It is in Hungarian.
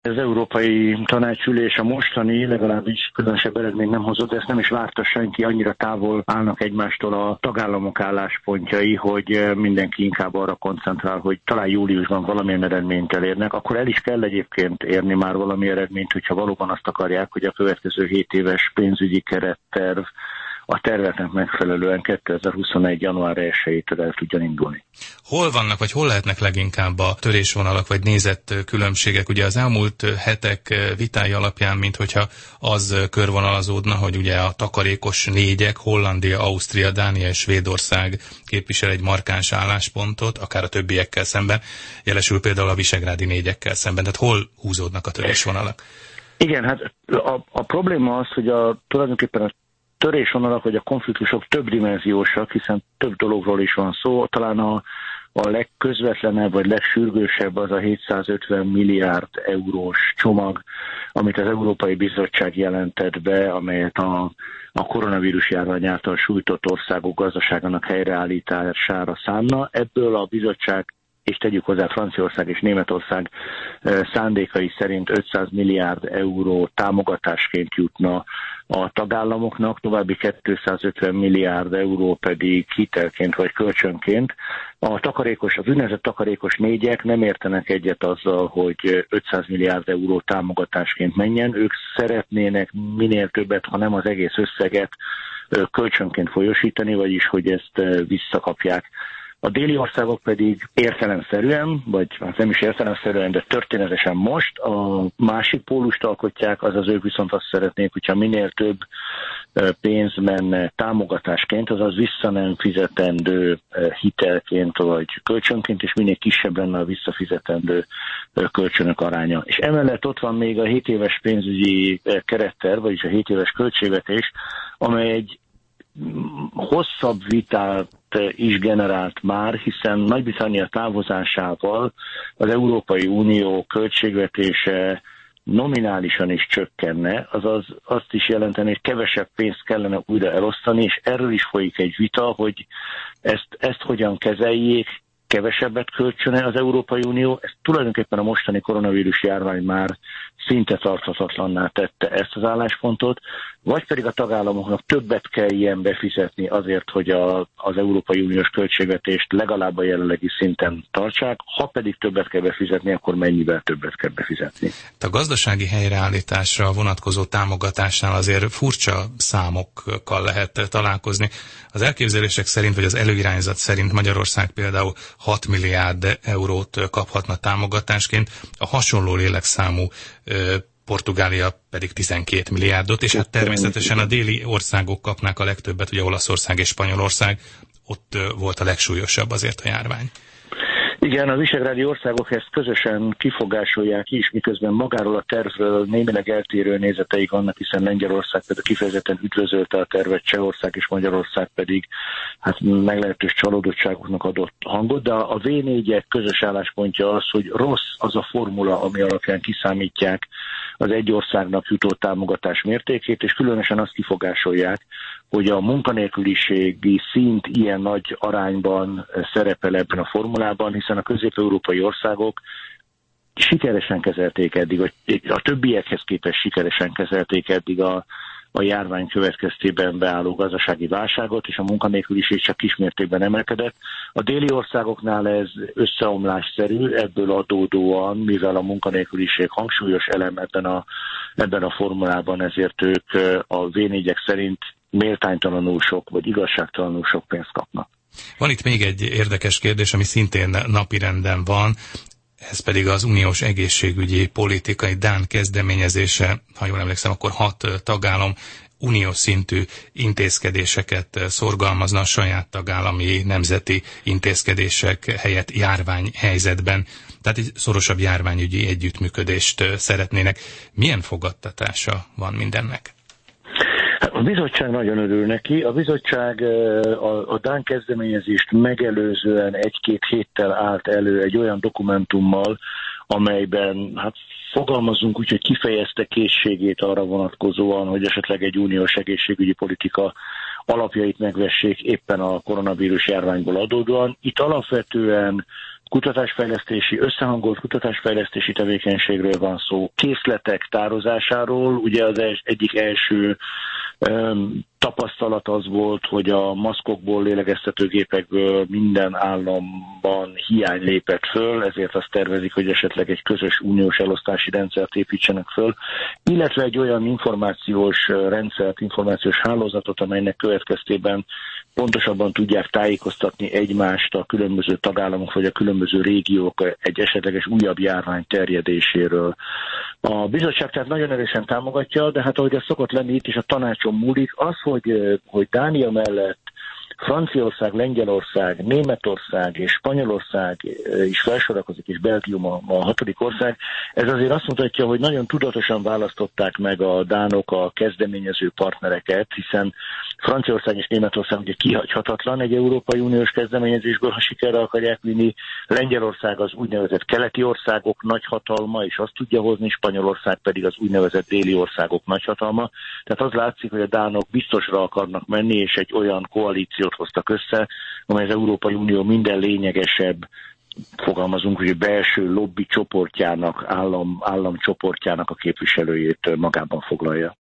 Az Európai Tanácsülés a mostani legalábbis különösebb eredményt nem hozott, de ezt nem is várta senki, annyira távol állnak egymástól a tagállamok álláspontjai, hogy mindenki inkább arra koncentrál, hogy talán júliusban valamilyen eredményt elérnek. Akkor el is kell egyébként érni már valami eredményt, hogyha valóban azt akarják, hogy a következő 7 éves pénzügyi keretterv a terveknek megfelelően 2021. január 1-től el tudjon indulni. Hol vannak, vagy hol lehetnek leginkább a törésvonalak, vagy nézett különbségek? Ugye az elmúlt hetek vitái alapján, minthogyha az körvonalazódna, hogy ugye a takarékos négyek, Hollandia, Ausztria, Dánia és Svédország képvisel egy markáns álláspontot, akár a többiekkel szemben, jelesül például a visegrádi négyekkel szemben. Tehát hol húzódnak a törésvonalak? Igen, hát a probléma az, hogy tulajdonképpen a törésvonalak vagy a konfliktusok több dimenziósak, hiszen több dologról is van szó. Talán a legközvetlenebb vagy legsürgősebb az a 750 milliárd eurós csomag, amit az Európai Bizottság jelentett be, amelyet a koronavírus járvány által sújtott országok gazdaságának helyreállítására szánna. Ebből a bizottság, és tegyük hozzá Franciaország és Németország szándékai szerint 500 milliárd euró támogatásként jutna a tagállamoknak, további 250 milliárd euró pedig hitelként vagy kölcsönként. Az úgynevezett takarékos négyek nem értenek egyet azzal, hogy 500 milliárd euró támogatásként menjen. Ők szeretnének minél többet, ha nem az egész összeget kölcsönként folyósítani, vagyis hogy ezt visszakapják. A déli országok pedig értelemszerűen, vagy nem is értelemszerűen, de történetesen most a másik pólust alkotják, azaz ők viszont azt szeretnék, hogyha minél több pénz menne támogatásként, azaz vissza nem fizetendő hitelként vagy kölcsönként, és minél kisebb lenne a visszafizetendő kölcsönök aránya. És emellett ott van még a 7 éves pénzügyi keretterv, vagyis a 7 éves költségvetés, amely egy hosszabb vitát is generált már, hiszen Nagy-Britannia távozásával az Európai Unió költségvetése nominálisan is csökkenne, azaz azt is jelenteni, hogy kevesebb pénzt kellene újra elosztani, és erről is folyik egy vita, hogy ezt hogyan kezeljék, kevesebbet költsön az Európai Unió. Ez tulajdonképpen a mostani koronavírus járvány már szinte tarthatatlanná tette ezt az álláspontot, vagy pedig a tagállamoknak többet kell ilyen befizetni azért, hogy az Európai Uniós költségvetést legalább a jelenlegi szinten tartsák, ha pedig többet kell befizetni, akkor mennyivel többet kell befizetni. A gazdasági helyreállításra vonatkozó támogatásnál azért furcsa számokkal lehet találkozni. Az elképzelések szerint, vagy az előirányzat szerint Magyarország például 6 milliárd eurót kaphatna támogatásként, a hasonló lélekszámú Portugália pedig 12 milliárdot, és hát természetesen a déli országok kapnák a legtöbbet, ugye Olaszország és Spanyolország, ott volt a legsúlyosabb azért a járvány. Igen, a visegrádi országok ezt közösen kifogásolják is, miközben magáról a tervről némileg eltérő nézeteik vannak, hiszen Lengyelország például kifejezetten üdvözölte a tervet, Csehország és Magyarország pedig hát meglehetős csalódottságoknak adott hangot, de a V4-ek közös álláspontja az, hogy rossz az a formula, ami alapján kiszámítják az egy országnak jutó támogatás mértékét, és különösen azt kifogásolják, hogy a munkanélküliségi szint ilyen nagy arányban szerepel ebben a formulában, hiszen a közép-európai országok sikeresen kezelték eddig, vagy a többiekhez képest sikeresen kezelték eddig a járvány következtében beálló gazdasági válságot, és a munkanélküliség csak kismértékben emelkedett. A déli országoknál ez összeomlásszerű, ebből adódóan, mivel a munkanélküliség hangsúlyos elem ebben a formulában, ezért ők a V4-ek szerint méltánytalanul sok, vagy igazságtalanul sok pénzt kapnak. Van itt még egy érdekes kérdés, ami szintén napirenden van, ez pedig az uniós egészségügyi politikai Dán kezdeményezése, ha jól emlékszem, akkor 6 tagállam uniós szintű intézkedéseket szorgalmazna a saját tagállami nemzeti intézkedések helyett járványhelyzetben. Tehát egy szorosabb járványügyi együttműködést szeretnének. Milyen fogadtatása van mindennek? A bizottság nagyon örül neki. A bizottság a Dán kezdeményezést megelőzően 1-2 héttel állt elő egy olyan dokumentummal, amelyben fogalmazunk úgy, hogy kifejezte készségét arra vonatkozóan, hogy esetleg egy uniós egészségügyi politika alapjait megvessék éppen a koronavírus járványból adódóan. Itt alapvetően kutatásfejlesztési, összehangolt kutatásfejlesztési tevékenységről van szó, készletek tározásáról. Ugye az egyik első tapasztalat az volt, hogy a maszkokból, lélegeztetőgépekből minden államban hiány lépett föl, ezért azt tervezik, hogy esetleg egy közös uniós elosztási rendszert építsenek föl, illetve egy olyan információs rendszert, információs hálózatot, amelynek következtében pontosabban tudják tájékoztatni egymást a különböző tagállamok vagy a különböző régiók egy esetleges újabb járvány terjedéséről. A bizottság tehát nagyon erősen támogatja, de hát ahogy ez szokott lenni, itt is a tanácson múlik, az, hogy Dánia mellett Franciaország, Lengyelország, Németország és Spanyolország is felsorakozik, és Belgium a hatodik ország. Ez azért azt mutatja, hogy nagyon tudatosan választották meg a dánok a kezdeményező partnereket, hiszen Franciaország és Németország ugye kihagyhatatlan egy Európai Uniós kezdeményezésből, ha sikerre akarják vinni. Lengyelország az úgynevezett keleti országok nagyhatalma, és azt tudja hozni, Spanyolország pedig az úgynevezett déli országok nagyhatalma. Tehát az látszik, hogy a dánok biztosra akarnak menni, és egy olyan koalíciót hoztak össze, amely az Európai Unió minden lényegesebb, fogalmazunk, hogy belső lobby csoportjának, államcsoportjának a képviselőjét magában foglalja.